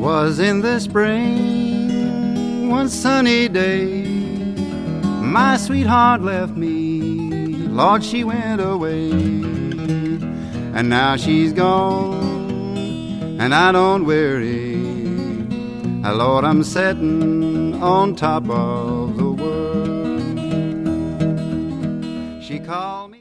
Was in the spring, one sunny day, my sweetheart left me, Lord, she went away. And now she's gone, and I don't worry, Lord, I'm sitting on top of the world. She called me